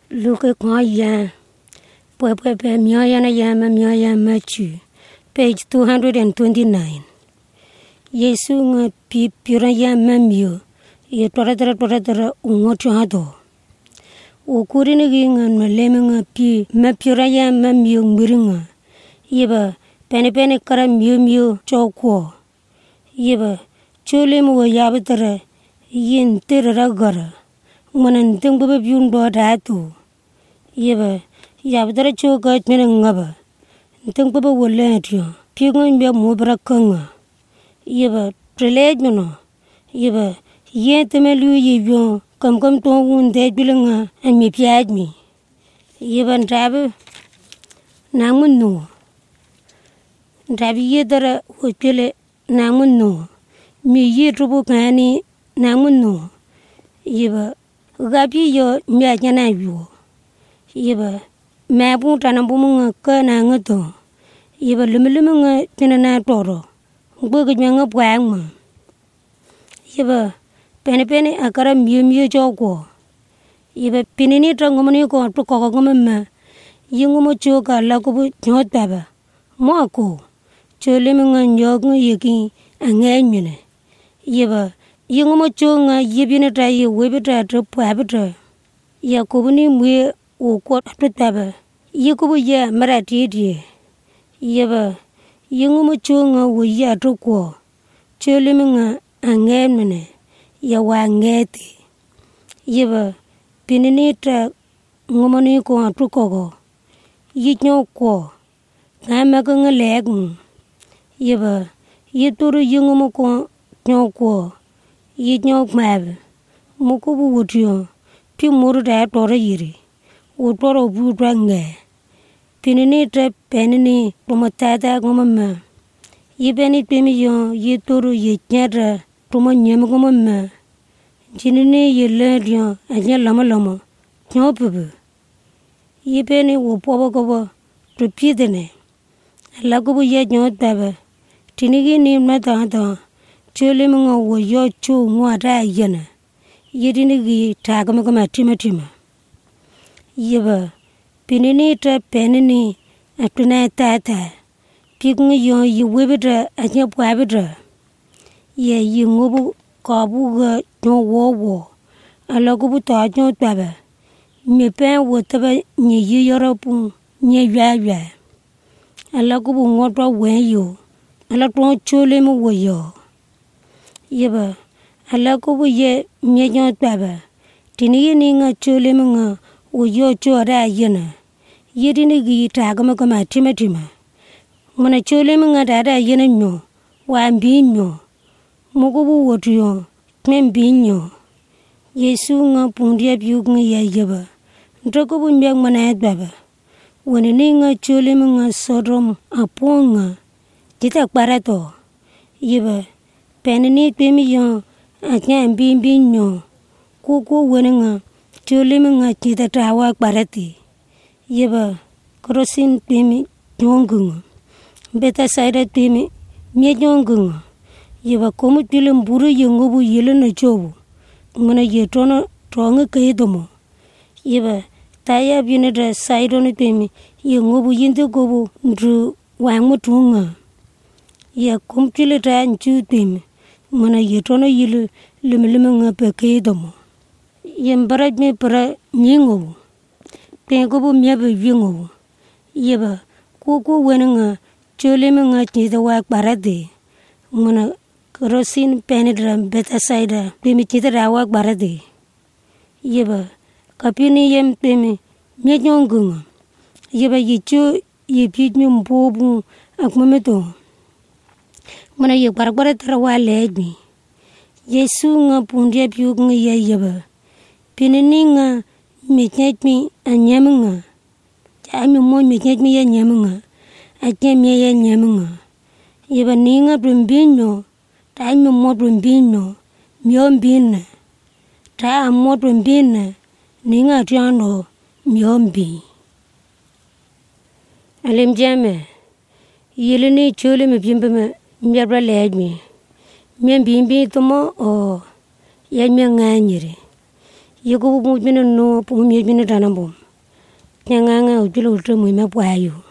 Luke kwa ya Pepe Mioya na Yama Mioya Matthew, page 229. Yesu nga pira ya mamio, ye toradra ungocho hado. Ukuri ni gingan maleme nga mapira ya mamio mbiringa. Yeba pene kara mio chokwo. Yeba chole mo yabatara yin tera gara. Manan tengba biun do datu. Yeba yabatara choka mena ngaba. Tengba wala atyo. Pigon bia mobra kanga. Yeba trelej meno. Yeba yen temelu yibyo kam to un de bilanga ami piaj mi. Yeba ndabe namun no. Ndabe yedara hopele namun no. Mi yedrubu kani namun no. Yeba gabi yo miajana yo. Yeba mabu tanambumunga kana ngato. Yeba lumulumunga tinana toro. Gboga nyanga bwangma. Yeba pene akara mio joko. Yeba pinini trangomani ko to kokongoma. Yingumo choka lakubu nyotaba. Moko cholemunga nyognga yeki anganyune. Yeba yingumo chonga yebine ta ye webita to pabita. Yakubuni mwe uko tutaba. Yakubu ya maratidi. Yeba yingumo chonga wuya tukwo. Cholemunga anganyune. Ya wangeti. Yeba pininita ngomani ko tukogo. Yitnyo ko. Ngama nga legung. Yeba yituru yingumo ko nyoko. Yitnyo mab. Mukubu wutyo. Pi muru da toro yiri. Utoro budwa nge. Pininita penini tumatata ngomama. Yibeni pimi yo yituru yitnyara. Tuma nyem ngomama. Jinini yiladiyo anya lama. Nyopubu. Yibeni wupobo kobo. Tupidene. Lakubu ye nyotaba. Tinigi ni mata. Chole munga wo yo chu mwata yana. Yidinigi tagamagama tima. Yeba. Pinini ta penini. Apina tata. Pikunga yo yiwebita anya pwabita. Ye yingubu kabuga nyo wo. Alakubu ta nyotaba. Mepen wotaba nye yoropu. Nye ywa. Alakubu ngotwa wenyo. Alakubu chole mu woyo. Yeba. Alakubu ye myenyo taba. Tinigi ninga chole munga woyo chora yana. Yedinigi tagamagama tima. Muna chole munga dada yana nyo. Wambi nyo. Mukubu wotuyo. Membi nyo. Yesu nga pundia biyukunga ya yeba. Ntokubu mbyak mana edbaba. Wanini nga chole munga sodom aponga. Tita kparato. Yeba. Penini pimi yon. Anya mbimbi nyo. Kuku wane nga. Chole munga tita tawa kparati. Yeba. Krosin pimi nyongunga. Beta saida pimi mye nyongunga. Yeba komu chile mburu yengubu yele na chobu. Ngana yetono tonga kaidomo. Yeba. Taya bineta saidoni pimi. Yengubu yinte gobu ndru wangmu tunga. Ya komu chile taya nchu pimi. Ngana yetono yele lima nga pe kaidomo. Yembara mi para nyingobu. Pengobu myabu yingobu. Yeba. Kuku wane nga chole nga chida wak barade. Ngana krosin penidra beta saida pimi chida rawak barade. Yeba. Kapini yem pimi nyongunga. Yeba yichu yipijmi mbobu akmameto. Ngana ye barbara tarawa lejmi. Yesu nga pundia piyukunga ya yeba. Pinini nga mechechmi anyamunga. Chami mo mechechmi ya nyamunga. Achemi ya nyamunga. Yeba ninga brumbino. Taimi mo brumbino. Myombina. Ta mo brumbina. Ninga tiano myombi. Alim jame. Yelini chole mbimbima myabra lejmi. Myambimbi tomo o. Yanyanganyiri. Yugo mujmina no pumyajmina tanambum. nhà ngang ở chỗ lụt mùi mẹ quàอยู่